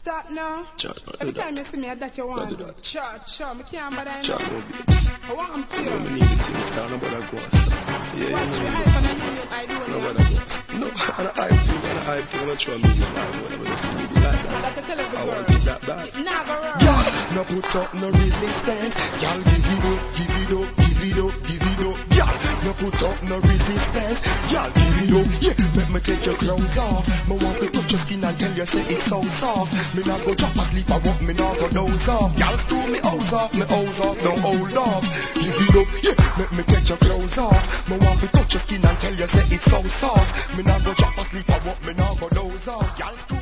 Stop now. Chat, Every time you see me, that you want. do that. Chat, me can't bother Chat, enough. no babes. I want to. No, me need the things down, no bother go outside. Yeah, Watch you me, know, I can do it. I do it. no bother go outside. No, and I hype thing, I'm not sure I'm doing it. I'm just need it like that. That's a tell every I girl. want it that bad. Nah, go wrong. Y'all, no put up no resistance. Y'all give it up, give it up, give it up, give it up. Y'all, no put up no resistance. Y'all give it up, yeah. Let me take your clothes off. Me want to touch your skin and tell you say it's so soft. Me not go drop asleep, I want me not go doze off. Y'all screw me hose off, don't hold off. Give it up, yeah. Let me take your clothes off. Me want to touch your skin and tell you say it's so soft. Me not go drop asleep, I want me not go doze off. Y'all